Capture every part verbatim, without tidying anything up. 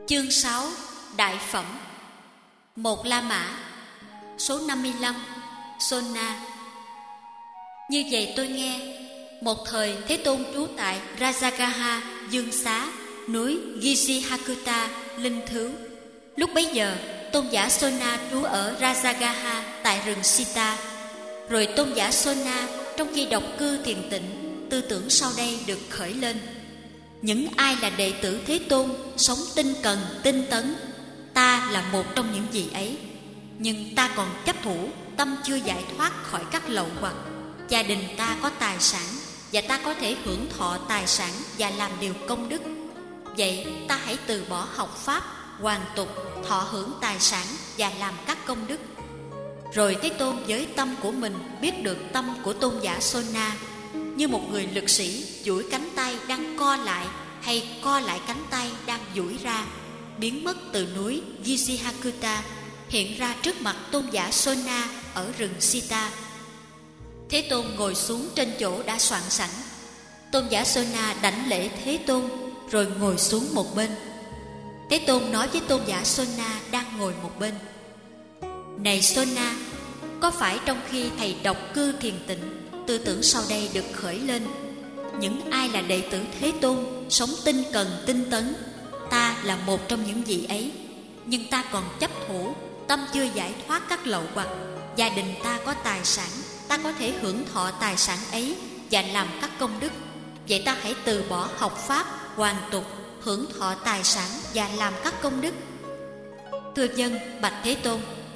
Chương sáu. Đại phẩm. Một La Mã. Số năm mươi lăm. Sona. Như vậy tôi nghe, một thời Thế Tôn trú tại Rajagaha, Dương Xá, núi Gisihakuta, Linh Thứu. Lúc bấy giờ, tôn giả Sona trú ở Rajagaha tại rừng Sita. Rồi tôn giả Sona trong khi độc cư thiền tịnh, tư tưởng sau đây được khởi lên: những ai là đệ tử Thế Tôn sống tinh cần tinh tấn, ta là một trong những vị ấy. Nhưng ta còn chấp thủ, tâm chưa giải thoát khỏi các lậu hoặc. Gia đình ta có tài sản, và ta có thể hưởng thọ tài sản và làm điều công đức. Vậy ta hãy từ bỏ học pháp, hoàn tục, thọ hưởng tài sản và làm các công đức. Rồi Thế Tôn với tâm của mình biết được tâm của tôn giả Sona, như một người lực sĩ duỗi cánh tay đang co lại, hay co lại cánh tay đang duỗi ra, biến mất từ núi Gisihakuta, hiện ra trước mặt tôn giả Sona ở rừng Sita. Thế Tôn ngồi xuống trên chỗ đã soạn sẵn. Tôn giả Sona đảnh lễ Thế Tôn, rồi ngồi xuống một bên. Thế Tôn nói với tôn giả Sona đang ngồi một bên: này Sona, có phải trong khi thầy độc cư thiền tịnh, tư tưởng sau đây được khởi lên: những ai là đệ tử Thế Tôn sống tinh cần tinh tấn, ta là một trong những vị ấy. Nhưng ta còn chấp thủ, tâm chưa giải thoát các lậu hoặc. Gia đình ta có tài sản, ta có thể hưởng thọ tài sản ấy và làm các công đức. Vậy ta hãy từ bỏ học pháp, hoàn tục, hưởng thọ tài sản và làm các công đức. Thưa dân, bạch Thế Tôn,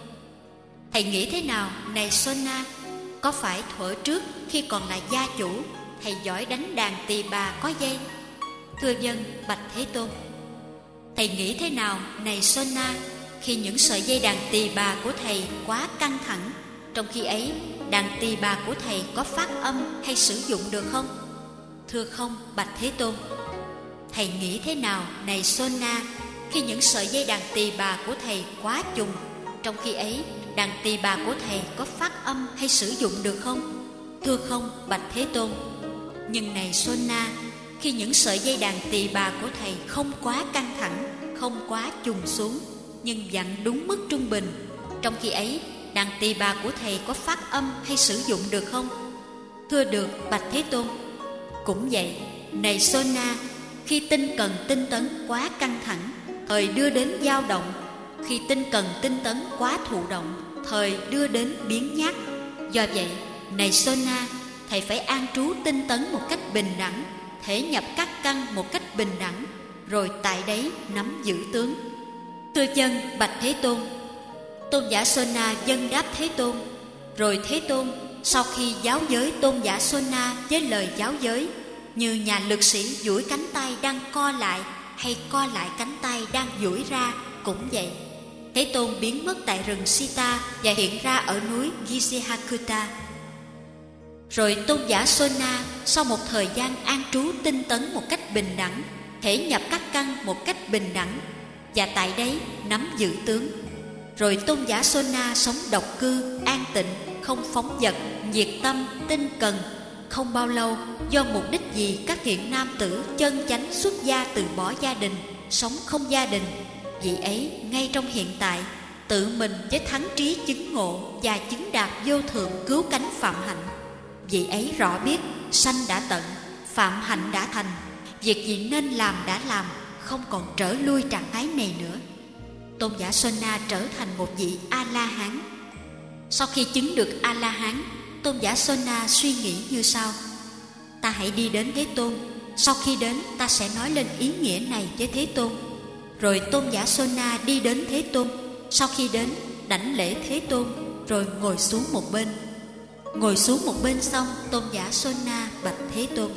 thầy nghĩ thế nào này Sona? Có phải thuở trước khi còn là gia chủ, thầy giỏi đánh đàn tỳ bà có dây? Thưa dân, bạch Thế Tôn, thầy nghĩ thế nào này Sona, khi những sợi dây đàn tỳ bà của thầy quá căng thẳng, trong khi ấy đàn tỳ bà của thầy có phát âm hay sử dụng được không? Thưa không, bạch Thế Tôn. Thầy nghĩ thế nào này Sona, khi những sợi dây đàn tỳ bà của thầy quá trùng, trong khi ấy đàn tỳ bà của thầy có phát âm hay sử dụng được không? Thưa không, bạch Thế Tôn. Nhưng này Sona, khi những sợi dây đàn tỳ bà của thầy không quá căng thẳng, không quá trùng xuống, nhưng dặn đúng mức trung bình, trong khi ấy đàn tỳ bà của thầy có phát âm hay sử dụng được không? Thưa được, bạch Thế Tôn. Cũng vậy, này Sona, khi tinh cần tinh tấn quá căng thẳng, thời đưa đến dao động; khi tinh cần tinh tấn quá thụ động, thời đưa đến biến nhát. Do vậy, này Sona, thầy phải an trú tinh tấn một cách bình đẳng, thể nhập các căn một cách bình đẳng, rồi tại đấy nắm giữ tướng. Thưa dân, bạch Thế Tôn. Tôn giả Sona dâng đáp Thế Tôn. Rồi Thế Tôn sau khi giáo giới tôn giả Sona với lời giáo giới, như nhà lực sĩ duỗi cánh tay đang co lại, hay co lại cánh tay đang duỗi ra, cũng vậy. Thế Tôn biến mất tại rừng Sita và hiện ra ở núi Gisihakuta. Rồi tôn giả Sona sau một thời gian an trú tinh tấn một cách bình đẳng, thể nhập các căn một cách bình đẳng, và tại đấy nắm giữ tướng. Rồi tôn giả Sona sống độc cư, an tịnh, không phóng dật, nhiệt tâm, tinh cần. Không bao lâu, do mục đích gì các thiện nam tử chân chánh xuất gia từ bỏ gia đình, sống không gia đình, vị ấy ngay trong hiện tại tự mình với thắng trí chứng ngộ và chứng đạt vô thượng cứu cánh phạm hạnh. Vị ấy rõ biết sanh đã tận, phạm hạnh đã thành, việc gì nên làm đã làm, không còn trở lui trạng thái này nữa. Tôn giả Sona trở thành một vị A-la-hán. Sau khi chứng được A-la-hán, tôn giả Sona suy nghĩ như sau: ta hãy đi đến Thế Tôn. Sau khi đến, ta sẽ nói lên ý nghĩa này với Thế Tôn. Rồi tôn giả Sona đi đến Thế Tôn. Sau khi đến, đảnh lễ Thế Tôn, rồi ngồi xuống một bên. Ngồi xuống một bên xong, tôn giả Sona bạch Thế Tôn: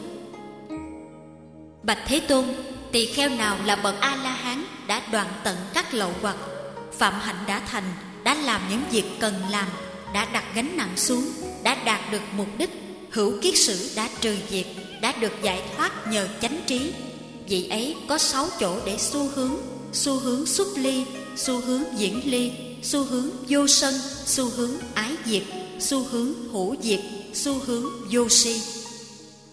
bạch Thế Tôn, tỳ kheo nào là bậc A-la-hán đã đoạn tận các lậu hoặc, phạm hạnh đã thành, đã làm những việc cần làm, đã đặt gánh nặng xuống, đã đạt được mục đích, hữu kiết sử đã trừ diệt, đã được giải thoát nhờ chánh trí. Vị ấy có sáu chỗ để xu hướng: xu hướng xuất ly, xu hướng diễn ly, xu hướng vô sân, xu hướng ái diệt, xu hướng hữu diệt, xu hướng vô si.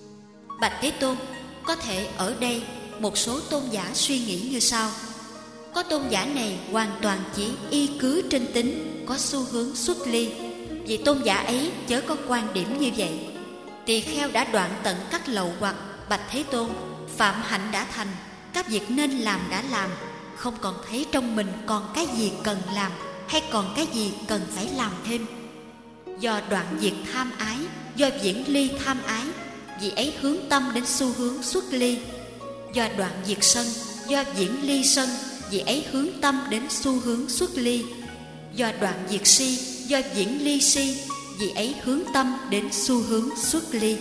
Bạch Thế Tôn, có thể ở đây một số tôn giả suy nghĩ như sau: Có tôn giả này hoàn toàn chỉ y cứ trên tính, có xu hướng xuất ly. Vì tôn giả ấy chớ có quan điểm như vậy. Tỳ kheo đã đoạn tận các lậu hoặc, bạch Thế Tôn, phạm hạnh đã thành, các việc nên làm đã làm, không còn thấy trong mình còn cái gì cần làm, hay còn cái gì cần phải làm thêm. Do đoạn diệt tham ái, do viễn ly tham ái, vì ấy hướng tâm đến xu hướng xuất ly. Do đoạn diệt sân, do viễn ly sân, vì ấy hướng tâm đến xu hướng xuất ly. Do đoạn diệt si, do viễn ly si, vì ấy hướng tâm đến xu hướng xuất ly.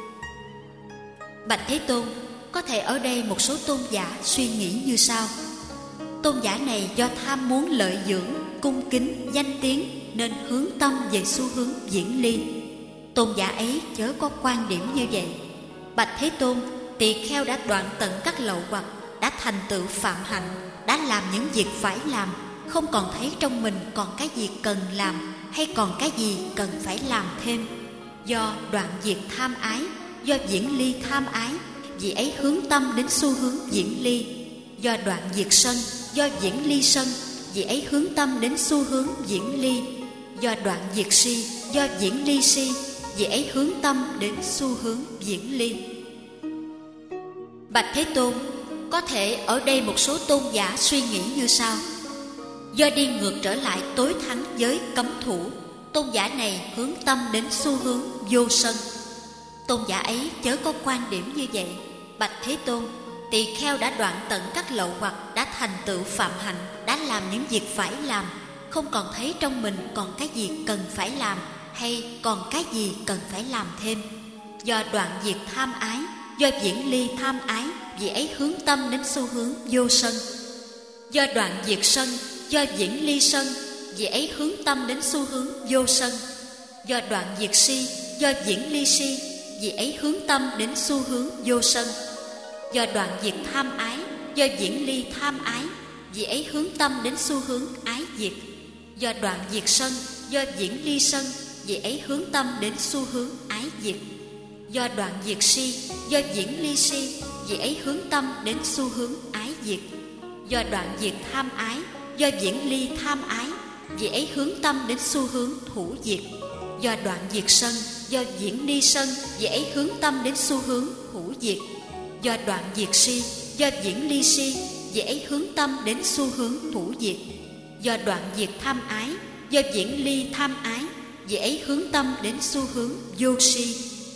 Bạch Thế Tôn, có thể ở đây một số tôn giả suy nghĩ như sau: tôn giả này do tham muốn lợi dưỡng, cung kính, danh tiếng, nên hướng tâm về xu hướng viễn ly. Tôn giả ấy chớ có quan điểm như vậy. Bạch Thế Tôn, tỳ kheo đã đoạn tận các lậu hoặc, đã thành tựu phạm hạnh, đã làm những việc phải làm, không còn thấy trong mình còn cái gì cần làm, hay còn cái gì cần phải làm thêm. Do đoạn diệt tham ái, do viễn ly tham ái, vì ấy hướng tâm đến xu hướng viễn ly. Do đoạn diệt sân, do viễn ly sân, vì ấy hướng tâm đến xu hướng viễn ly. Do đoạn diệt si, do viễn ly si, vì ấy hướng tâm đến xu hướng viễn ly. Bạch Thế Tôn, có thể ở đây một số tôn giả suy nghĩ như sau: do đi ngược trở lại tối thắng giới cấm thủ, tôn giả này hướng tâm đến xu hướng vô sân. Tôn giả ấy chớ có quan điểm như vậy. Bạch Thế Tôn, tỳ kheo đã đoạn tận các lậu hoặc, đã thành tựu phạm hạnh, đã làm những việc phải làm, không còn thấy trong mình còn cái gì cần phải làm, hay còn cái gì cần phải làm thêm. Do đoạn diệt tham ái, do viễn ly tham ái, vì ấy hướng tâm đến xu hướng vô sân. Do đoạn diệt sân, do viễn ly sân, vì ấy hướng tâm đến xu hướng vô sân. Do đoạn diệt si, do viễn ly si, vì ấy hướng tâm đến xu hướng vô sân. Do đoạn diệt tham ái, do viễn ly tham ái, vì ấy hướng tâm đến xu hướng ái diệt. Do đoạn diệt sân, do viễn ly sân, vì ấy hướng tâm đến xu hướng ái diệt. Do đoạn diệt si, do viễn ly si, vì ấy hướng tâm đến xu hướng ái diệt. Do đoạn diệt tham ái, do viễn ly tham ái, vì ấy hướng tâm đến xu hướng thủ diệt. Do đoạn diệt sân, do viễn ly sân, vì ấy hướng tâm đến xu hướng thủ diệt. Do đoạn diệt si, do viễn ly si, vì ấy hướng tâm đến xu hướng thủ diệt. Do đoạn diệt tham ái, do viễn ly tham ái, vì ấy hướng tâm đến xu hướng vô si.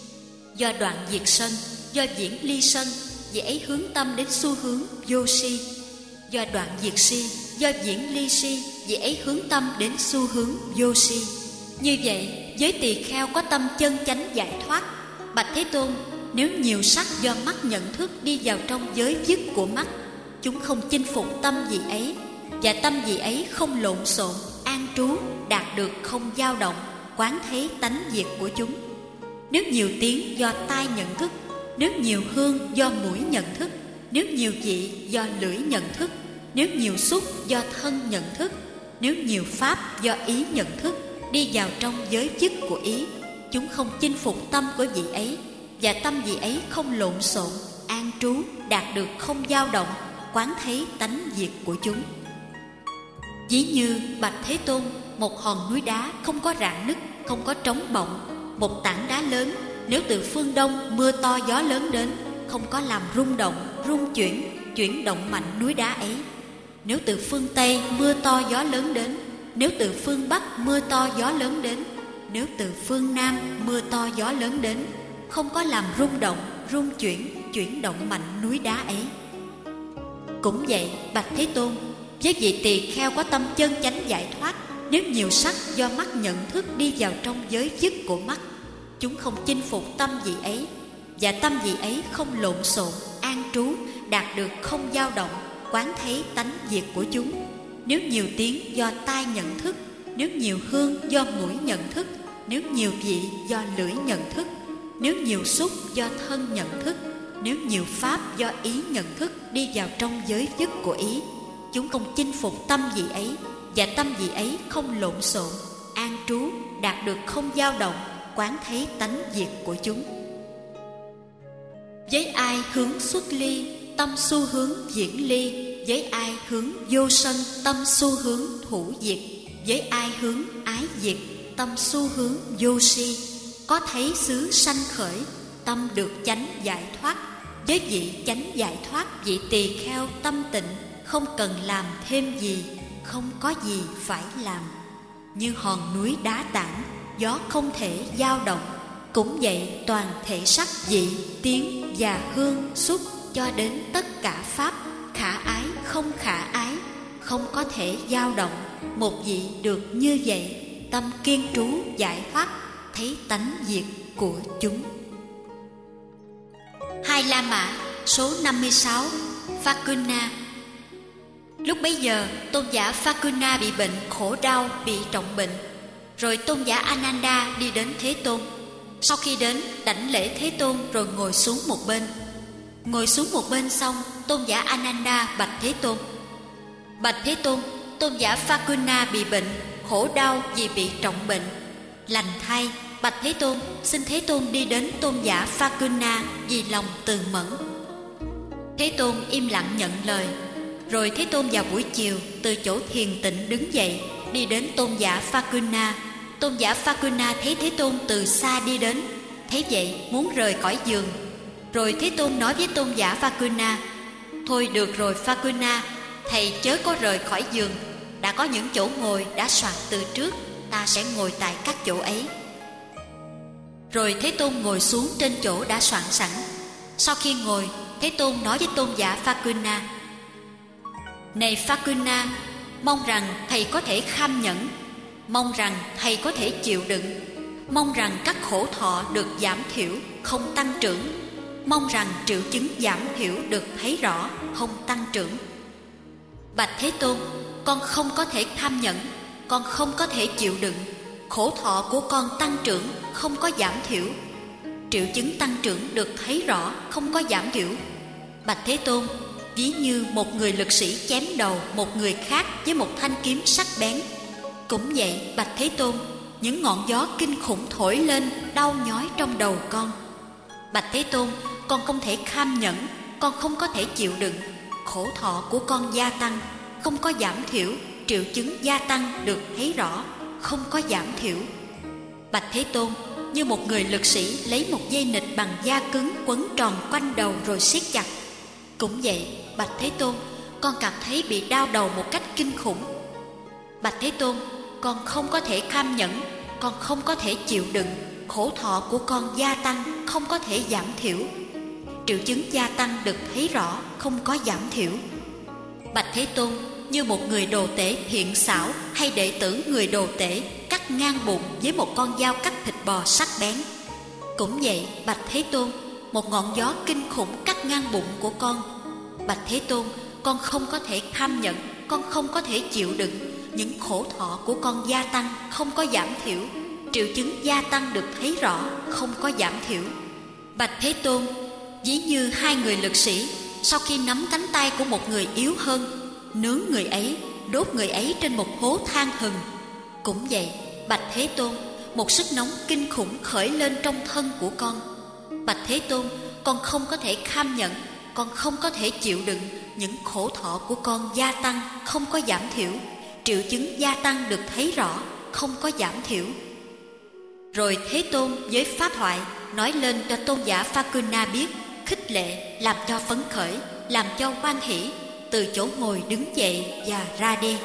Do đoạn diệt sân, do viễn ly sân, vì ấy hướng tâm đến xu hướng vô si. Do đoạn diệt si, do viễn ly si, vì ấy hướng tâm đến xu hướng vô si. Như vậy, với tỳ kheo có tâm chân chánh giải thoát. Bạch Thế Tôn, nếu nhiều sắc do mắt nhận thức đi vào trong giới dứt của mắt, chúng không chinh phục tâm vị ấy, và tâm vị ấy không lộn xộn, an trú, đạt được không dao động, quán thấy tánh diệt của chúng. Nếu nhiều tiếng do tai nhận thức, nếu nhiều hương do mũi nhận thức, nếu nhiều vị do lưỡi nhận thức, nếu nhiều xúc do thân nhận thức, nếu nhiều pháp do ý nhận thức đi vào trong giới dứt của ý, chúng không chinh phục tâm của vị ấy, và tâm vị ấy không lộn xộn, an trú, đạt được không dao động, quán thấy tánh diệt của chúng. Ví như Bạch Thế Tôn, một hòn núi đá không có rạn nứt, không có trống bọng, một tảng đá lớn, nếu từ phương đông mưa to gió lớn đến, không có làm rung động, rung chuyển, chuyển động mạnh núi đá ấy. Nếu từ phương Tây mưa to gió lớn đến, nếu từ phương Bắc mưa to gió lớn đến, nếu từ phương Nam mưa to gió lớn đến, không có làm rung động, rung chuyển, chuyển động mạnh núi đá ấy. Cũng vậy, Bạch Thế Tôn, với vị tỳ kheo có tâm chân chánh giải thoát, nếu nhiều sắc do mắt nhận thức đi vào trong giới dứt của mắt, chúng không chinh phục tâm vị ấy, và tâm vị ấy không lộn xộn, an trú, đạt được không dao động, quán thấy tánh diệt của chúng. Nếu nhiều tiếng do tai nhận thức, nếu nhiều hương do mũi nhận thức, nếu nhiều vị do lưỡi nhận thức, nếu nhiều xúc do thân nhận thức, nếu nhiều pháp do ý nhận thức đi vào trong giới dứt của ý, chúng không chinh phục tâm vị ấy, và tâm vị ấy không lộn xộn, an trú, đạt được không dao động, quán thấy tánh diệt của chúng. Với ai hướng xuất ly, tâm xu hướng diễn ly. Với ai hướng vô sân, tâm xu hướng thủ diệt. Với ai hướng ái diệt, tâm xu hướng vô si. Có thấy xứ sanh khởi, tâm được chánh giải thoát. Với vị chánh giải thoát, vị tỳ kheo tâm tịnh, không cần làm thêm gì, không có gì phải làm. Như hòn núi đá tảng, gió không thể dao động. Cũng vậy, toàn thể sắc, vị, tiếng và hương xúc cho đến tất cả pháp, khả ái không khả ái, không có thể dao động. Một vị được như vậy, tâm kiên trú giải thoát, thấy tánh diệt của chúng. Hai La Mã số năm mươi sáu. Phakuna. Lúc bấy giờ, tôn giả Phakuna bị bệnh khổ đau, bị trọng bệnh. Rồi tôn giả Ananda đi đến Thế Tôn. Sau khi đến, đảnh lễ Thế Tôn rồi ngồi xuống một bên. Ngồi xuống một bên xong, tôn giả Ananda bạch Thế Tôn: Bạch Thế Tôn, tôn giả Phakuna bị bệnh khổ đau vì bị trọng bệnh. Lành thay, bạch Thế Tôn, xin Thế Tôn đi đến tôn giả Phakuna vì lòng từ mẫn. Thế Tôn im lặng nhận lời. Rồi Thế Tôn vào buổi chiều từ chỗ thiền tịnh đứng dậy, đi đến tôn giả Phakuna. Tôn giả Phakuna thấy Thế Tôn từ xa đi đến, thấy vậy muốn rời khỏi giường. Rồi Thế Tôn nói với tôn giả Phakuna: Thôi được rồi Phakuna, thầy chớ có rời khỏi giường. Đã có những chỗ ngồi đã soạn từ trước, ta sẽ ngồi tại các chỗ ấy. Rồi Thế Tôn ngồi xuống trên chỗ đã soạn sẵn. Sau khi ngồi, Thế Tôn nói với tôn giả Phakuna: Này Phakuna, mong rằng thầy có thể kham nhẫn, mong rằng thầy có thể chịu đựng, mong rằng các khổ thọ được giảm thiểu, không tăng trưởng, mong rằng triệu chứng giảm thiểu được thấy rõ, không tăng trưởng. Bạch Thế Tôn, con không có thể kham nhẫn, con không có thể chịu đựng, khổ thọ của con tăng trưởng, không có giảm thiểu, triệu chứng tăng trưởng được thấy rõ, không có giảm thiểu. Bạch Thế Tôn, ví như một người lực sĩ chém đầu một người khác với một thanh kiếm sắc bén. Cũng vậy, bạch Thế Tôn, những ngọn gió kinh khủng thổi lên đau nhói trong đầu con. Bạch Thế Tôn, con không thể kham nhẫn, con không có thể chịu đựng, khổ thọ của con gia tăng, không có giảm thiểu, triệu chứng gia tăng được thấy rõ, không có giảm thiểu. Bạch Thế Tôn, như một người lực sĩ lấy một dây nịt bằng da cứng quấn tròn quanh đầu rồi siết chặt. Cũng vậy, bạch Thế Tôn, con cảm thấy bị đau đầu một cách kinh khủng. Bạch Thế Tôn, con không có thể kham nhẫn, con không có thể chịu đựng, khổ thọ của con gia tăng, không có thể giảm thiểu, triệu chứng gia tăng được thấy rõ, không có giảm thiểu. Bạch Thế Tôn, như một người đồ tể thiện xảo hay đệ tử người đồ tể cắt ngang bụng với một con dao cắt thịt bò sắc bén. Cũng vậy, bạch Thế Tôn, một ngọn gió kinh khủng cắt ngang bụng của con. Bạch Thế Tôn, con không có thể kham nhẫn, con không có thể chịu đựng, những khổ thọ của con gia tăng, không có giảm thiểu, triệu chứng gia tăng được thấy rõ, không có giảm thiểu. Bạch Thế Tôn, ví như hai người lực sĩ sau khi nắm cánh tay của một người yếu hơn, nướng người ấy, đốt người ấy trên một hố than hừng. Cũng vậy, bạch Thế Tôn, một sức nóng kinh khủng khởi lên trong thân của con. Bạch Thế Tôn, con không có thể kham nhẫn, con không có thể chịu đựng, những khổ thọ của con gia tăng, không có giảm thiểu, triệu chứng gia tăng được thấy rõ, không có giảm thiểu. Rồi Thế Tôn với pháp thoại nói lên cho tôn giả Phakuna biết, khích lệ, làm cho phấn khởi, làm cho hoan hỷ, từ chỗ ngồi đứng dậy và ra đi.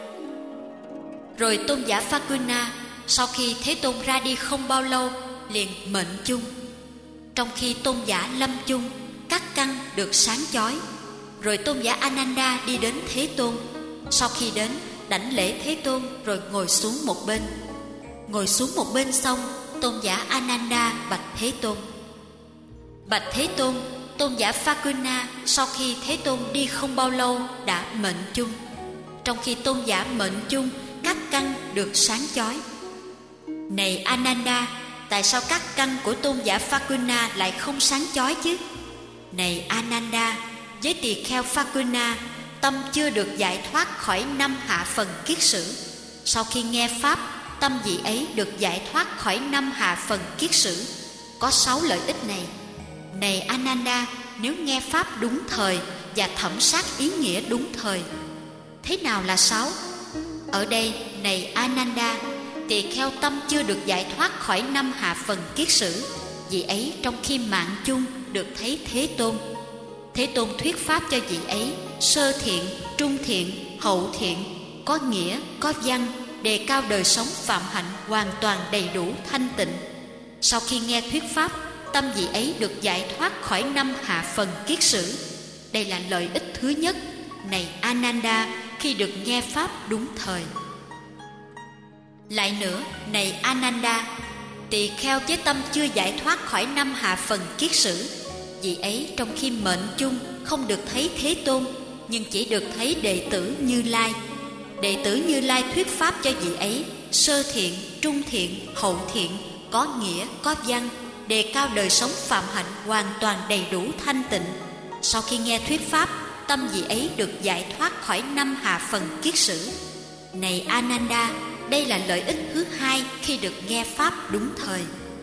Rồi tôn giả Phakuna sau khi Thế Tôn ra đi không bao lâu liền mệnh chung. Trong khi tôn giả lâm chung, các căn được sáng chói. Rồi tôn giả Ananda đi đến Thế Tôn. Sau khi đến, đảnh lễ Thế Tôn rồi ngồi xuống một bên. Ngồi xuống một bên xong, tôn giả Ananda bạch Thế Tôn: Bạch Thế Tôn, tôn giả Phakuna sau khi Thế Tôn đi không bao lâu đã mệnh chung. Trong khi tôn giả mệnh chung, các căn được sáng chói. Này Ananda, tại sao các căn của tôn giả Phakuna lại không sáng chói chứ? Này Ananda, với tỳ kheo Phakuna, tâm chưa được giải thoát khỏi năm hạ phần kiết sử. Sau khi nghe pháp, tâm vị ấy được giải thoát khỏi năm hạ phần kiết sử. Có sáu lợi ích này. Này Ananda, nếu nghe pháp đúng thời và thẩm sát ý nghĩa đúng thời. Thế nào là sáu? Ở đây, này Ananda, tỳ kheo tâm chưa được giải thoát khỏi năm hạ phần kiết sử, vị ấy trong khi mạng chung được thấy Thế Tôn. Thế Tôn thuyết pháp cho vị ấy sơ thiện, trung thiện, hậu thiện, có nghĩa, có văn, đề cao đời sống phạm hạnh hoàn toàn đầy đủ thanh tịnh. Sau khi nghe thuyết pháp, tâm vị ấy được giải thoát khỏi năm hạ phần kiết sử. Đây là lợi ích thứ nhất, này Ananda, khi được nghe pháp đúng thời. Lại nữa, này Ananda, tỳ kheo với tâm chưa giải thoát khỏi năm hạ phần kiết sử, vị ấy trong khi mệnh chung không được thấy Thế Tôn, nhưng chỉ được thấy đệ tử Như Lai. Đệ tử Như Lai thuyết pháp cho vị ấy sơ thiện, trung thiện, hậu thiện, có nghĩa, có văn, đề cao đời sống phạm hạnh hoàn toàn đầy đủ thanh tịnh. Sau khi nghe thuyết pháp, tâm vị ấy được giải thoát khỏi năm hạ phần kiết sử. Này Ananda, đây là lợi ích thứ hai khi được nghe pháp đúng thời.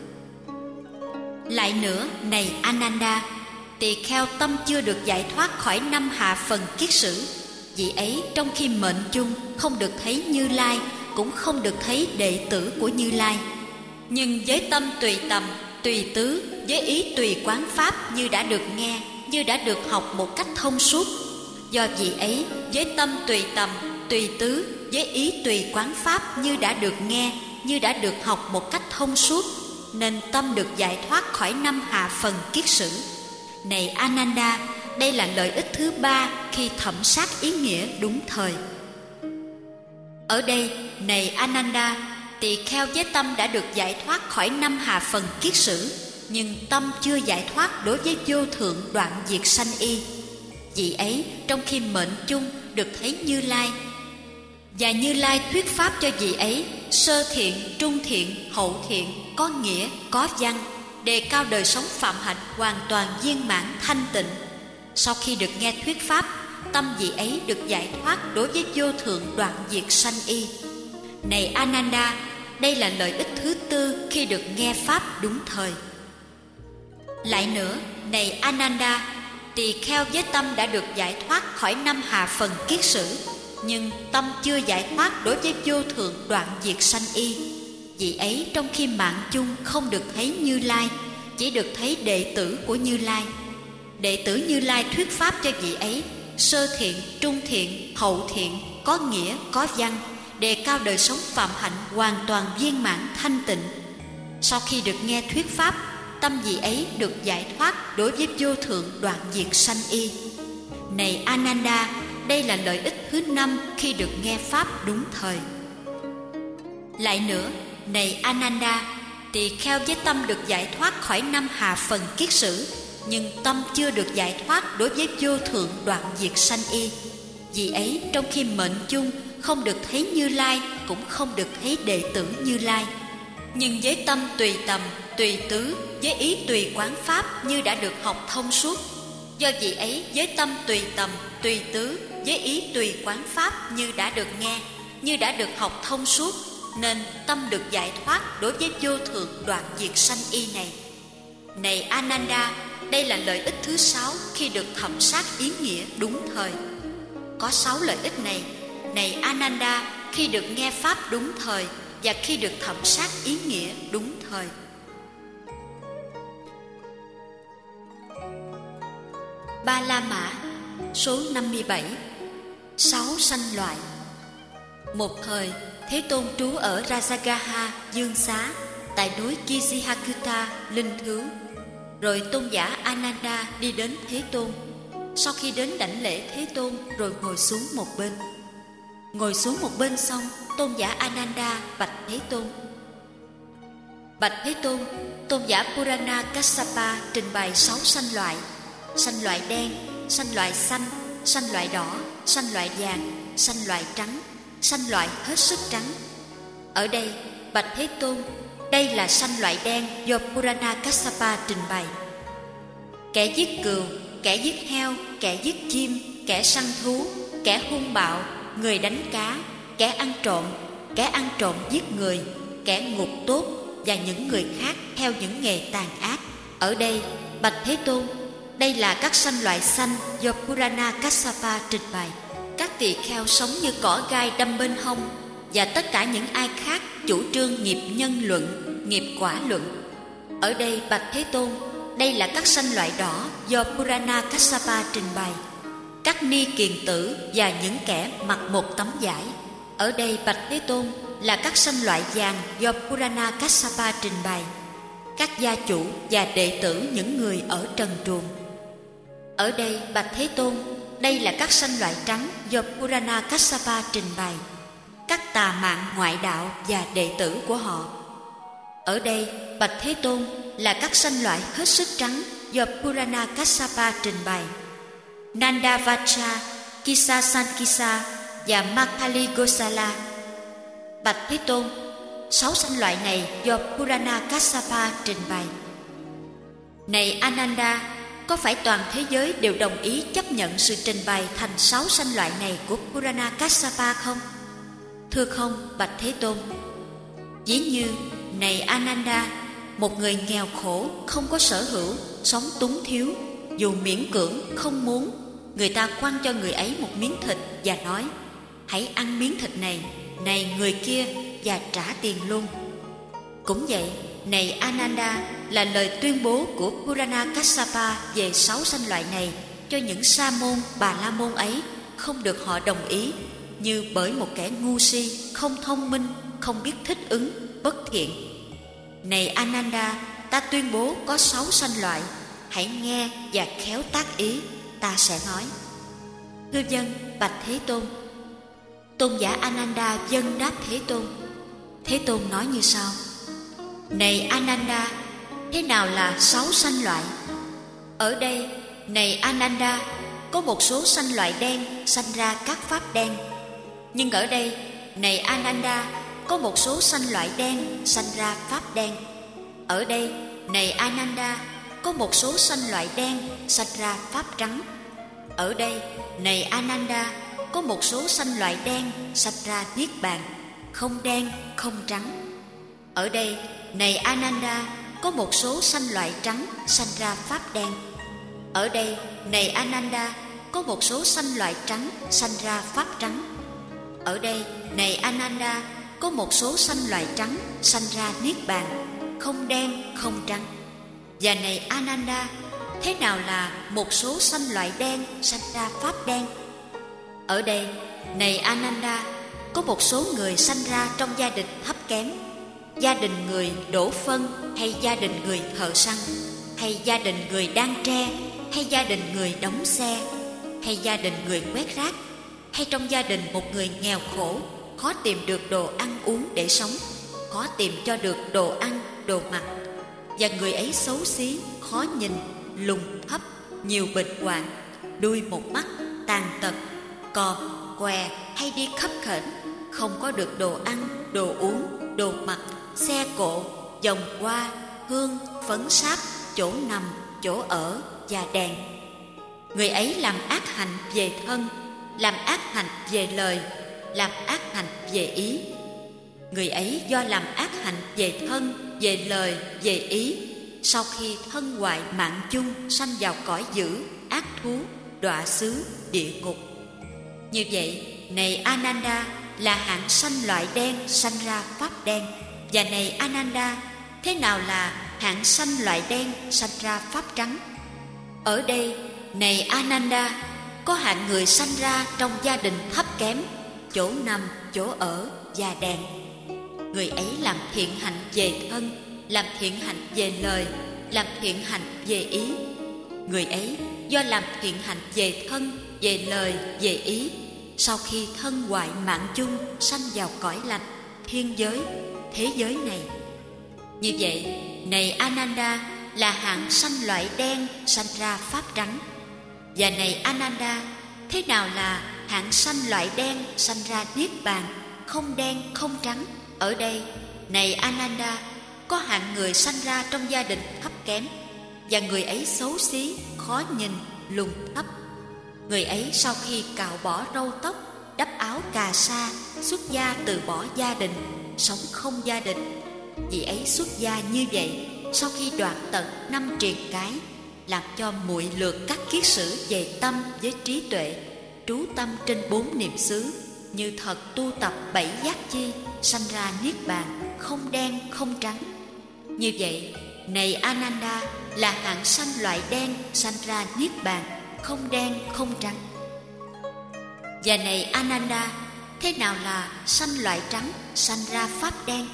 Lại nữa, này Ananda, tỳ kheo tâm chưa được giải thoát khỏi năm hạ phần kiết sử, vị ấy trong khi mệnh chung không được thấy Như Lai, cũng không được thấy đệ tử của Như Lai. Nhưng với tâm tùy tầm, tùy tứ, với ý tùy quán pháp như đã được nghe, như đã được học một cách thông suốt. Do vị ấy với tâm tùy tầm, tùy tứ, với ý tùy quán pháp như đã được nghe, như đã được học một cách thông suốt, nên tâm được giải thoát khỏi năm hạ phần kiết sử. Này Ananda, đây là lợi ích thứ ba khi thẩm sát ý nghĩa đúng thời. Ở đây, này Ananda, tỳ kheo với tâm đã được giải thoát khỏi năm hạ phần kiết sử, nhưng tâm chưa giải thoát đối với vô thượng đoạn diệt sanh y. Vị ấy trong khi mệnh chung được thấy Như Lai, và Như Lai thuyết pháp cho vị ấy sơ thiện, trung thiện, hậu thiện, có nghĩa, có văn, đề cao đời sống phạm hạnh hoàn toàn viên mãn thanh tịnh. Sau khi được nghe thuyết pháp, tâm vị ấy được giải thoát đối với vô thượng đoạn diệt sanh y. Này Ananda, đây là lợi ích thứ tư khi được nghe pháp đúng thời. Lại nữa, này Ananda, tỳ kheo với tâm đã được giải thoát khỏi năm hạ phần kiết sử, nhưng tâm chưa giải thoát đối với vô thượng đoạn diệt sanh y. Vị ấy trong khi mạng chung không được thấy Như Lai, chỉ được thấy đệ tử của Như Lai. Đệ tử Như Lai thuyết pháp cho vị ấy sơ thiện, trung thiện, hậu thiện, có nghĩa, có văn, đề cao đời sống phạm hạnh hoàn toàn viên mãn thanh tịnh. Sau khi được nghe thuyết pháp, tâm vị ấy được giải thoát đối với vô thượng đoạn diệt sanh y. Này Ananda, đây là lợi ích thứ năm khi được nghe pháp đúng thời. Lại nữa, này Ananda, tỳ kheo với tâm được giải thoát khỏi năm hạ phần kiết sử, nhưng tâm chưa được giải thoát đối với vô thượng đoạn diệt sanh y. Vì ấy trong khi mệnh chung không được thấy Như Lai, cũng không được thấy đệ tử Như Lai. Nhưng với tâm tùy tầm, tùy tứ, với ý tùy quán pháp như đã được học thông suốt. Do vị ấy với tâm tùy tầm, tùy tứ, với ý tùy quán pháp như đã được nghe, như đã được học thông suốt, nên tâm được giải thoát đối với vô thượng đoạn diệt sanh y này. Này Ananda, đây là lợi ích thứ sáu khi được thẩm sát ý nghĩa đúng thời. Có sáu lợi ích này, này Ananda, khi được nghe pháp đúng thời và khi được thẩm sát ý nghĩa đúng thời. Ba La Mã, số năm mươi bảy. Sáu sanh loại. Một thời, Thế Tôn trú ở Rajagaha, Dương Xá, tại núi Kizihakuta, Linh Thiếu. Rồi tôn giả Ananda đi đến Thế Tôn. Sau khi đến đảnh lễ Thế Tôn, rồi ngồi xuống một bên. Ngồi xuống một bên xong, tôn giả Ananda bạch Thế Tôn. Bạch Thế Tôn, tôn giả Purana Kassapa trình bày sáu sanh loại: sanh loại đen, sanh loại xanh, sanh loại đỏ, sanh loại vàng, sanh loại trắng, sanh loại hết sức trắng. Ở đây, bạch Thế Tôn, đây là sanh loại đen do Purana Kassapa trình bày. Kẻ giết cừu, kẻ giết heo, kẻ giết chim, kẻ săn thú, kẻ hung bạo, người đánh cá, kẻ ăn trộm, kẻ ăn trộm giết người, kẻ ngục tốt và những người khác theo những nghề tàn ác. Ở đây, bạch Thế Tôn, đây là các sanh loại xanh do Purana Kassapa trình bày. Các tỳ kheo sống như cỏ gai đâm bên hông, và tất cả những ai khác chủ trương nghiệp nhân luận, nghiệp quả luận. Ở đây bạch Thế Tôn, đây là các sanh loại đỏ do Purana Kassapa trình bày. Các ni kiền tử và những kẻ mặc một tấm vải. Ở đây bạch Thế Tôn là các sanh loại vàng do Purana Kassapa trình bày. Các gia chủ và đệ tử những người ở trần truồng. Ở đây bạch Thế Tôn, đây là các sanh loại trắng do Purana Kassapa trình bày. Các tà mạng ngoại đạo và đệ tử của họ. Ở đây bạch Thế Tôn là các sanh loại hết sức trắng do Purana Kassapa trình bày. Nandavacha, Kisa Sankisa và Makali Gosala. Bạch Thế Tôn, sáu sanh loại này do Purana Kassapa trình bày. Này Ananda, có phải toàn thế giới đều đồng ý chấp nhận sự trình bày thành sáu sanh loại này của Purana Kassapa không? Thưa không, bạch Thế Tôn. Ví như, này Ananda, một người nghèo khổ, không có sở hữu, sống túng thiếu, dù miễn cưỡng, không muốn, người ta quăng cho người ấy một miếng thịt và nói: hãy ăn miếng thịt này, này người kia, và trả tiền luôn. Cũng vậy, này Ananda, là lời tuyên bố của Purana Kassapa về sáu sanh loại này cho những sa môn, bà la môn ấy không được họ đồng ý, như bởi một kẻ ngu si, không thông minh, không biết thích ứng, bất thiện. Này Ananda, ta tuyên bố có sáu sanh loại, hãy nghe và khéo tác ý, ta sẽ nói. Thưa dân, bạch Thế Tôn. Tôn giả Ananda vâng đáp Thế Tôn. Thế Tôn nói như sau: này Ananda, thế nào là sáu sanh loại? Ở đây, này Ananda, có một số sanh loại đen sanh ra các pháp đen. Nhưng ở đây, này Ananda, có một số sanh loại đen sanh ra pháp đen. Ở đây, này Ananda, có một số sanh loại đen sanh ra pháp trắng. Ở đây, này Ananda, có một số sanh loại đen sanh ra niết bàn, không đen, không trắng. Ở đây, này Ananda, có một số sanh loại trắng sanh ra pháp đen. Ở đây, này Ananda, có một số sanh loại trắng sanh ra pháp trắng. Ở đây, này Ananda, có một số sanh loại trắng sanh ra niết bàn, không đen, không trắng. Và này Ananda, thế nào là một số sanh loại đen sanh ra pháp đen? Ở đây, này Ananda, có một số người sanh ra trong gia đình thấp kém, gia đình người đổ phân, hay gia đình người thợ săn, hay gia đình người đan tre, hay gia đình người đóng xe, hay gia đình người quét rác, hay trong gia đình một người nghèo khổ, khó tìm được đồ ăn uống để sống, khó tìm cho được đồ ăn, đồ mặc. Và người ấy xấu xí, khó nhìn, lùn thấp, nhiều bệnh hoạn, đuôi một mắt, tàn tật, cò, què hay đi khấp khểnh, không có được đồ ăn, đồ uống, đồ mặc, xe cộ, vòng hoa, hương, phấn sáp, chỗ nằm, chỗ ở và đèn. Người ấy làm ác hành về thân, làm ác hành về lời, làm ác hành về ý. Người ấy do làm ác hành về thân, về lời, về ý, sau khi thân hoại mạng chung sanh vào cõi dữ, ác thú, đọa xứ, địa ngục. Như vậy, này Ananda, là hạng sanh loại đen sanh ra pháp đen. Và này Ananda, thế nào là hạng sanh loại đen sanh ra pháp trắng? Ở đây, này Ananda, có hạng người sanh ra trong gia đình thấp kém, chỗ nằm, chỗ ở và đèn. Người ấy làm thiện hạnh về thân, làm thiện hạnh về lời, làm thiện hạnh về ý. Người ấy do làm thiện hạnh về thân, về lời, về ý, sau khi thân hoại mạng chung sanh vào cõi lành, thiên giới, thế giới này. Như vậy, này Ananda, là hạng sanh loại đen sanh ra pháp trắng. Và này Ananda, thế nào là hạng sanh loại đen sanh ra niết bàn, không đen, không trắng? Ở đây, này Ananda, có hạng người sanh ra trong gia đình thấp kém, và người ấy xấu xí, khó nhìn, lùn thấp. Người ấy sau khi cạo bỏ râu tóc, đắp áo cà sa, xuất gia từ bỏ gia đình, sống không gia đình. Vì ấy xuất gia như vậy, sau khi đoạn tận năm triền cái, làm cho muội lược các kiết sử về tâm với trí tuệ, trú tâm trên bốn niệm xứ, như thật tu tập bảy giác chi, sanh ra niết bàn, không đen không trắng. Như vậy, này Ananda, là hạng sanh loại đen sanh ra niết bàn, không đen không trắng. Và này Ananda, thế nào là sanh loại trắng sanh ra pháp đen?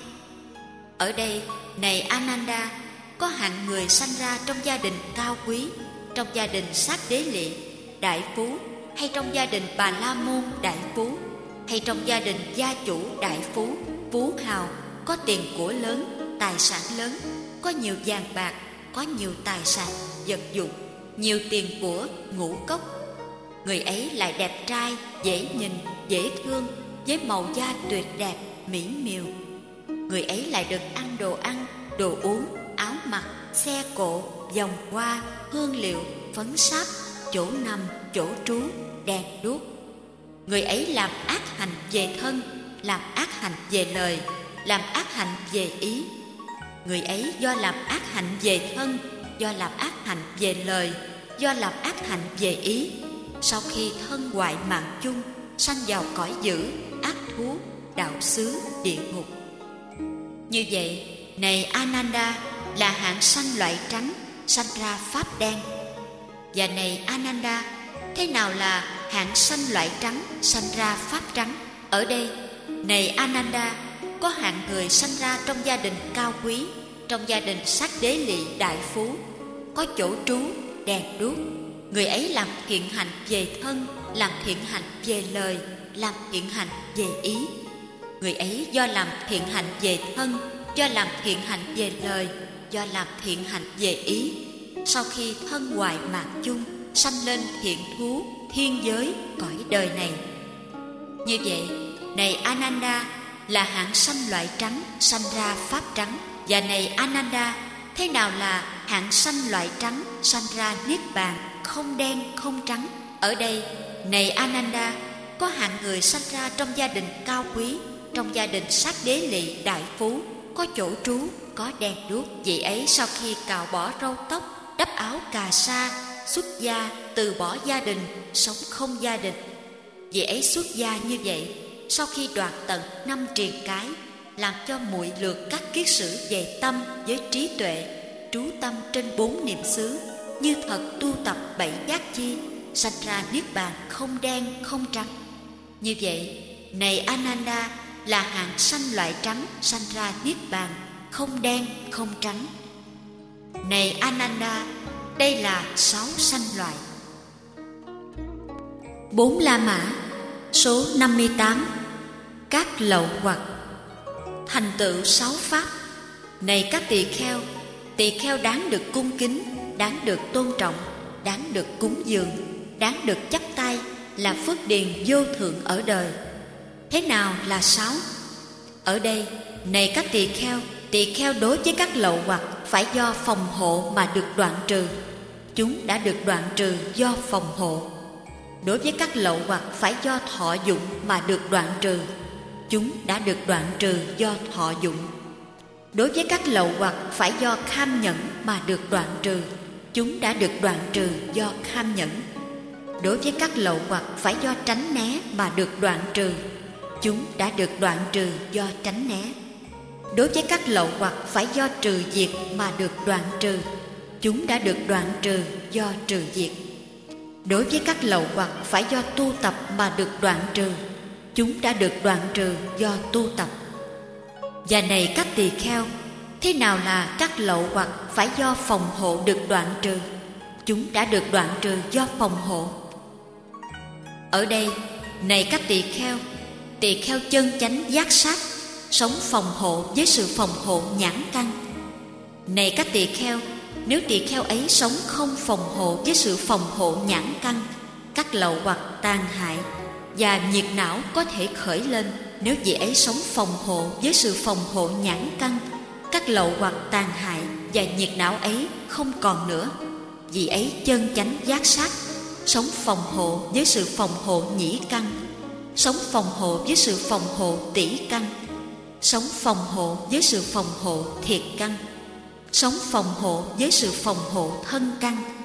Ở đây, này Ananda, có hạng người sanh ra trong gia đình cao quý, trong gia đình sát đế lị, đại phú, hay trong gia đình Bà La Môn đại phú, hay trong gia đình gia chủ đại phú, phú hào, có tiền của lớn, tài sản lớn, có nhiều vàng bạc, có nhiều tài sản, vật dụng, nhiều tiền của, ngũ cốc. Người ấy lại đẹp trai, dễ nhìn, dễ thương, với màu da tuyệt đẹp, mỹ miều. Người ấy lại được ăn đồ ăn, đồ uống, áo mặc, xe cộ, vòng hoa, hương liệu, phấn sáp, chỗ nằm, chỗ trú, đèn đuốc. Người ấy làm ác hành về thân, làm ác hành về lời, làm ác hành về ý. Người ấy do làm ác hạnh về thân, do làm ác hạnh về lời, do làm ác hạnh về ý, sau khi thân hoại mạng chung, sanh vào cõi dữ, ác thú, đạo xứ, địa ngục. Như vậy, này Ananda, là hạng sanh loại trắng, sanh ra pháp đen. Và này Ananda, thế nào là hạng sanh loại trắng, sanh ra pháp trắng? Ở đây, này Ananda, có hạng người sanh ra trong gia đình cao quý, trong gia đình sát đế lị đại phú, có chỗ trú, đèn đuốc. Người ấy làm thiện hạnh về thân, làm thiện hạnh về lời, làm thiện hạnh về ý. Người ấy do làm thiện hạnh về thân, do làm thiện hạnh về lời, do làm thiện hạnh về ý, sau khi thân hoại mạng chung, sanh lên thiện thú, thiên giới, cõi đời này. Như vậy, này Ananda, là hạng sanh loại trắng, sanh ra pháp trắng. Và này Ananda, thế nào là hạng sanh loại trắng, sanh ra niết bàn, không đen không trắng? Ở đây, này Ananda, có hạng người sanh ra trong gia đình cao quý, trong gia đình sát đế lị đại phú, có chỗ trú, có đèn đuốc. Vị ấy sau khi cạo bỏ râu tóc, đắp áo cà sa, xuất gia, từ bỏ gia đình, sống không gia đình. Vị ấy xuất gia như vậy, sau khi đoạt tận năm triền cái, làm cho muội lược các kiết sử về tâm với trí tuệ, trú tâm trên bốn niệm xứ, như thật tu tập bảy giác chi, sanh ra niết bàn, không đen không trắng. Như vậy, này Ananda, là hạng sanh loại trắng, sanh ra niết bàn, không đen không trắng. Này Ananda, đây là sáu sanh loại. Bốn La Mã. Số năm mươi tám. Các lậu hoặc. Thành tựu sáu pháp. Này các tỳ kheo, tỳ kheo đáng được cung kính, đáng được tôn trọng, đáng được cúng dường, đáng được chắp tay, là phước điền vô thượng ở đời. Thế nào là sáu? Ở đây, này các tỳ kheo, tỳ kheo đối với các lậu hoặc phải do phòng hộ mà được đoạn trừ. Chúng đã được đoạn trừ do phòng hộ. Đối với các lậu hoặc phải do thọ dụng mà được đoạn trừ. Chúng đã được đoạn trừ do thọ dụng. Đối với các lậu hoặc phải do kham nhẫn mà được đoạn trừ. Chúng đã được đoạn trừ do kham nhẫn. Đối với các lậu hoặc phải do tránh né mà được đoạn trừ. Chúng đã được đoạn trừ do tránh né. Đối với các lậu hoặc phải do trừ diệt mà được đoạn trừ. Chúng đã được đoạn trừ do trừ diệt. Đối với các lậu hoặc phải do tu tập mà được đoạn trừ. Chúng đã được đoạn trừ do tu tập. Và này các tỳ kheo, thế nào là các lậu hoặc phải do phòng hộ được đoạn trừ? Chúng đã được đoạn trừ do phòng hộ. Ở đây, này các tỳ kheo, tỳ kheo chân chánh giác sát, sống phòng hộ với sự phòng hộ nhãn căn. Này các tỳ kheo, nếu tỳ kheo ấy sống không phòng hộ với sự phòng hộ nhãn căn, các lậu hoặc tàn hại và nhiệt não có thể khởi lên. Nếu vị ấy sống phòng hộ với sự phòng hộ nhãn căn, các lậu hoặc tàn hại và nhiệt não ấy không còn nữa. Vị ấy chân chánh giác sát, sống phòng hộ với sự phòng hộ nhĩ căn, sống phòng hộ với sự phòng hộ tỷ căn, sống phòng hộ với sự phòng hộ thiệt căn, sống phòng hộ với sự phòng hộ thân căn,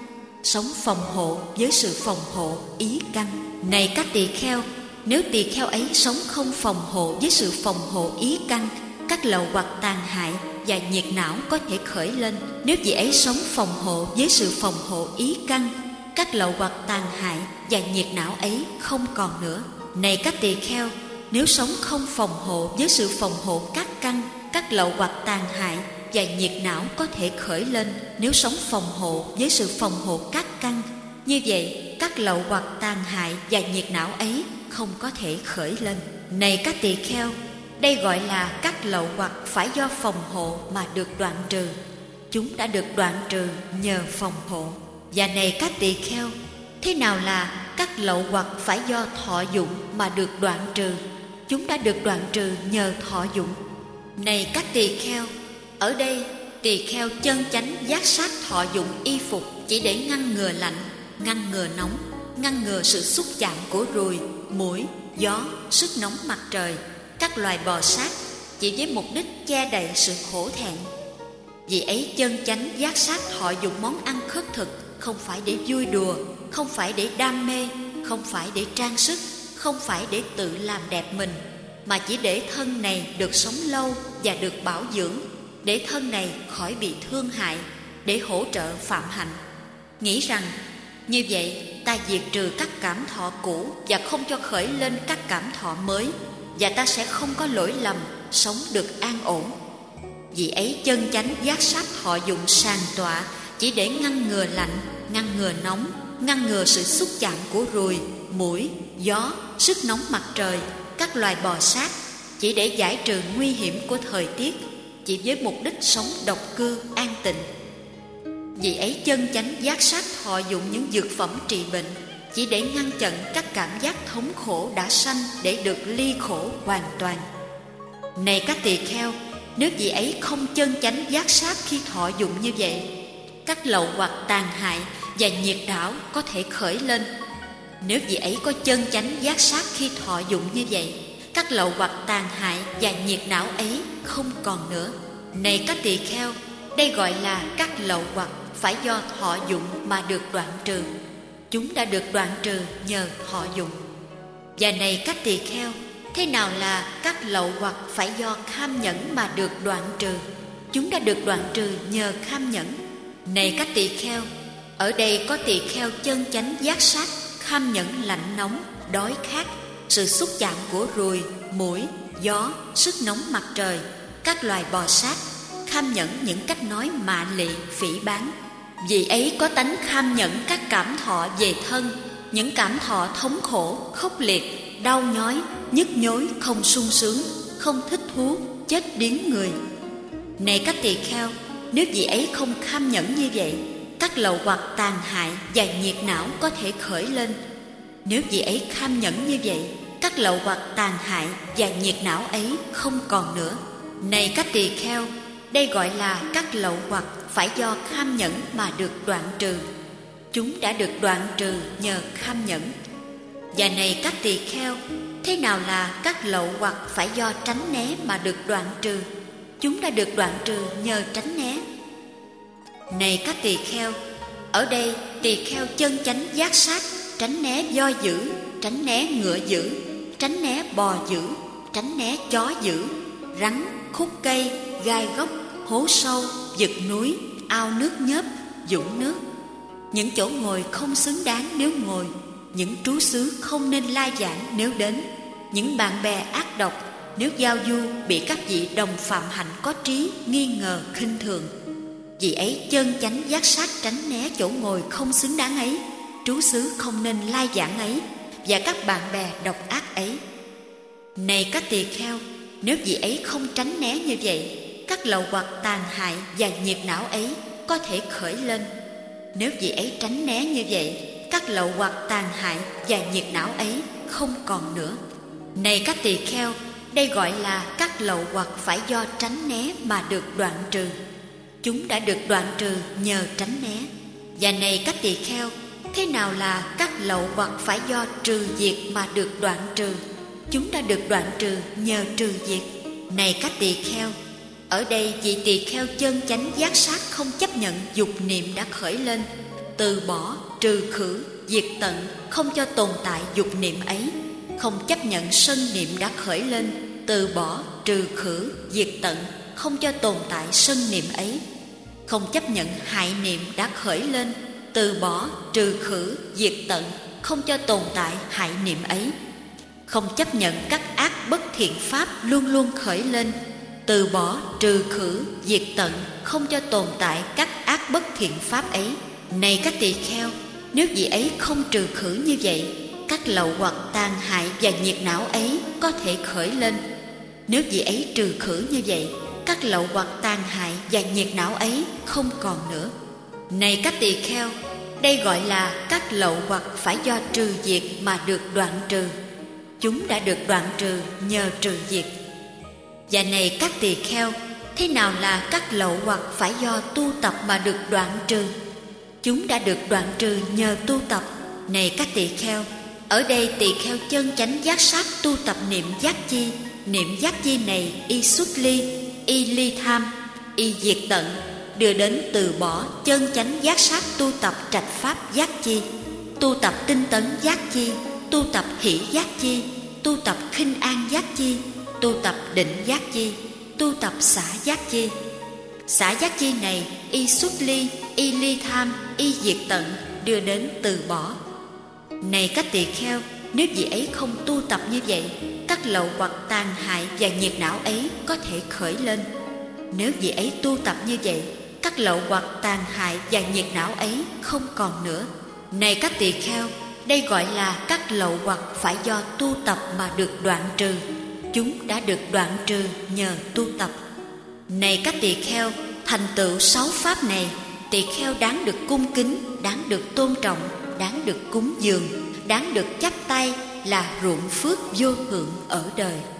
sống phòng hộ với sự phòng hộ ý căn. Này các tỳ kheo, nếu tỳ kheo ấy sống không phòng hộ với sự phòng hộ ý căn, các lậu hoặc tàn hại và nhiệt não có thể khởi lên. Nếu vị ấy sống phòng hộ với sự phòng hộ ý căn, các lậu hoặc tàn hại và nhiệt não ấy không còn nữa. Này các tỳ kheo, nếu sống không phòng hộ với sự phòng hộ các căn, các lậu hoặc tàn hại và nhiệt não có thể khởi lên. Nếu sống phòng hộ với sự phòng hộ các căn, như vậy các lậu hoặc tàn hại và nhiệt não ấy không có thể khởi lên. Này các tỳ kheo, đây gọi là các lậu hoặc phải do phòng hộ mà được đoạn trừ. Chúng đã được đoạn trừ nhờ phòng hộ. Và này các tỳ kheo, thế nào là các lậu hoặc phải do thọ dụng mà được đoạn trừ? Chúng đã được đoạn trừ nhờ thọ dụng. Này các tỳ kheo, ở đây tỳ kheo chân chánh giác sát thọ dụng y phục chỉ để ngăn ngừa lạnh, ngăn ngừa nóng, ngăn ngừa sự xúc chạm của ruồi, muỗi, gió, sức nóng mặt trời, các loài bò sát, chỉ với mục đích che đậy sự khổ thẹn. Vì ấy chân chánh giác sát thọ dụng món ăn khất thực, không phải để vui đùa, không phải để đam mê, không phải để trang sức, không phải để tự làm đẹp mình, mà chỉ để thân này được sống lâu và được bảo dưỡng, để thân này khỏi bị thương hại, để hỗ trợ phạm hạnh. Nghĩ rằng như vậy ta diệt trừ các cảm thọ cũ và không cho khởi lên các cảm thọ mới, và ta sẽ không có lỗi lầm, sống được an ổn. Vì ấy chân chánh giác sát thọ dụng sàng tọa chỉ để ngăn ngừa lạnh, ngăn ngừa nóng, ngăn ngừa sự xúc chạm của ruồi, muỗi, gió, sức nóng mặt trời, các loài bò sát, chỉ để giải trừ nguy hiểm của thời tiết, chỉ với mục đích sống độc cư an tịnh. Vì ấy chân chánh giác sát thọ dụng những dược phẩm trị bệnh, chỉ để ngăn chặn các cảm giác thống khổ đã sanh, để được ly khổ hoàn toàn. Này các tỳ kheo, nếu vị ấy không chân chánh giác sát khi thọ dụng như vậy, các lậu hoặc tàn hại và nhiệt đảo có thể khởi lên. Nếu vị ấy có chân chánh giác sát khi thọ dụng như vậy, các lậu hoặc tàn hại và nhiệt não ấy không còn nữa. Này các tỳ kheo, đây gọi là các lậu hoặc phải do thọ dụng mà được đoạn trừ. Chúng đã được đoạn trừ nhờ thọ dụng. Và này các tỳ kheo, thế nào là các lậu hoặc phải do kham nhẫn mà được đoạn trừ? Chúng đã được đoạn trừ nhờ kham nhẫn. Này các tỳ kheo, ở đây có tỳ kheo chân chánh giác sát kham nhẫn lạnh nóng, đói khát, sự xúc chạm của ruồi, muỗi, gió, sức nóng mặt trời, các loài bò sát, kham nhẫn những cách nói mạ lị, phỉ báng. Vì ấy có tánh kham nhẫn các cảm thọ về thân, những cảm thọ thống khổ, khốc liệt, đau nhói, nhức nhối, không sung sướng, không thích thú, chết điếng người. Này các tỳ kheo, nếu vị ấy không kham nhẫn như vậy, các lậu hoặc tàn hại và nhiệt não có thể khởi lên. Nếu vị ấy kham nhẫn như vậy, các lậu hoặc tàn hại và nhiệt não ấy không còn nữa. Này các tỳ kheo, đây gọi là các lậu hoặc phải do kham nhẫn mà được đoạn trừ. Chúng đã được đoạn trừ nhờ kham nhẫn. Và này các tỳ kheo, thế nào là các lậu hoặc phải do tránh né mà được đoạn trừ? Chúng đã được đoạn trừ nhờ tránh né. Này các tỳ kheo, ở đây tỳ kheo chân chánh giác sát, tránh né do dữ, tránh né ngựa dữ, tránh né bò dữ, tránh né chó dữ, rắn, khúc cây, gai góc, hố sâu, vực núi, ao nước nhớp, dũng nước, những chỗ ngồi không xứng đáng nếu ngồi, những trú xứ không nên lai giảng nếu đến, những bạn bè ác độc nếu giao du bị các vị đồng phạm hạnh có trí nghi ngờ khinh thường. Vì ấy chân chánh giác sát tránh né chỗ ngồi không xứng đáng ấy, trú xứ không nên lai giảng ấy, và các bạn bè độc ác ấy. Này các tỳ kheo, nếu vị ấy không tránh né như vậy, các lậu hoặc tàn hại và nhiệt não ấy có thể khởi lên. Nếu vị ấy tránh né như vậy, các lậu hoặc tàn hại và nhiệt não ấy không còn nữa. Này các tỳ kheo, đây gọi là các lậu hoặc phải do tránh né mà được đoạn trừ. Chúng đã được đoạn trừ nhờ tránh né. Và này các tỳ kheo, thế nào là các lậu hoặc phải do trừ diệt mà được đoạn trừ? Chúng đã được đoạn trừ nhờ trừ diệt. Này các tỳ kheo, ở đây vị tỳ kheo chân chánh giác sát không chấp nhận dục niệm đã khởi lên, từ bỏ, trừ khử, diệt tận, không cho tồn tại dục niệm ấy. Không chấp nhận sân niệm đã khởi lên, từ bỏ, trừ khử, diệt tận, không cho tồn tại sân niệm ấy. Không chấp nhận hại niệm đã khởi lên, từ bỏ, trừ khử, diệt tận, không cho tồn tại hại niệm ấy. Không chấp nhận các ác bất thiện pháp luôn luôn khởi lên, từ bỏ, trừ khử, diệt tận, không cho tồn tại các ác bất thiện pháp ấy. Này các tỳ kheo, nếu vị ấy không trừ khử như vậy, các lậu hoặc tàn hại và nhiệt não ấy có thể khởi lên. Nếu vị ấy trừ khử như vậy, các lậu hoặc tàn hại và nhiệt não ấy không còn nữa. Này các tỳ kheo, đây gọi là các lậu hoặc phải do trừ diệt mà được đoạn trừ. Chúng đã được đoạn trừ nhờ trừ diệt. Và này các tỳ kheo, thế nào là các lậu hoặc phải do tu tập mà được đoạn trừ? Chúng đã được đoạn trừ nhờ tu tập. Này các tỳ kheo, ở đây tỳ kheo chân chánh giác sát tu tập niệm giác chi. Niệm giác chi này y xuất ly, y ly tham, y diệt tận, đưa đến từ bỏ chân chánh giác sát tu tập trạch pháp giác chi, tu tập tinh tấn giác chi, tu tập hỷ giác chi, tu tập khinh an giác chi, tu tập định giác chi, tu tập xả giác chi. Xả giác chi này y xuất ly, y ly tham, y diệt tận, đưa đến từ bỏ. Này các tỳ kheo, nếu vị ấy không tu tập như vậy, các lậu hoặc tàn hại và nhiệt não ấy có thể khởi lên. Nếu vị ấy tu tập như vậy, các lậu hoặc tàn hại và nhiệt não ấy không còn nữa. Này các tỳ kheo, đây gọi là các lậu hoặc phải do tu tập mà được đoạn trừ. Chúng đã được đoạn trừ nhờ tu tập. Này các tỳ kheo, thành tựu sáu pháp này, tỳ kheo đáng được cung kính, đáng được tôn trọng, đáng được cúng dường, đáng được chắp tay là ruộng phước vô lượng ở đời.